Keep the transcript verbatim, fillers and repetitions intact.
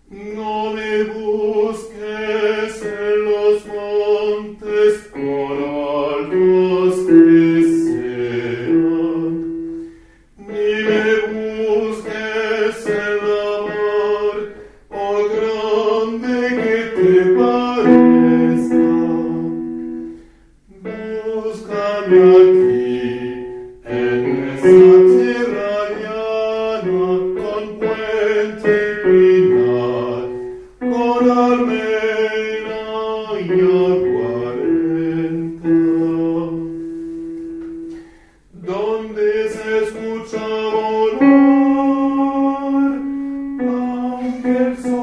No me busques en los montes por altos que sean, ni me busques en la mar, por grande que te parezca. Búscame aquí, en esa tierra llana, con puente y pinar, con almena y aguardiente, donde se escucha volar, aunque el sol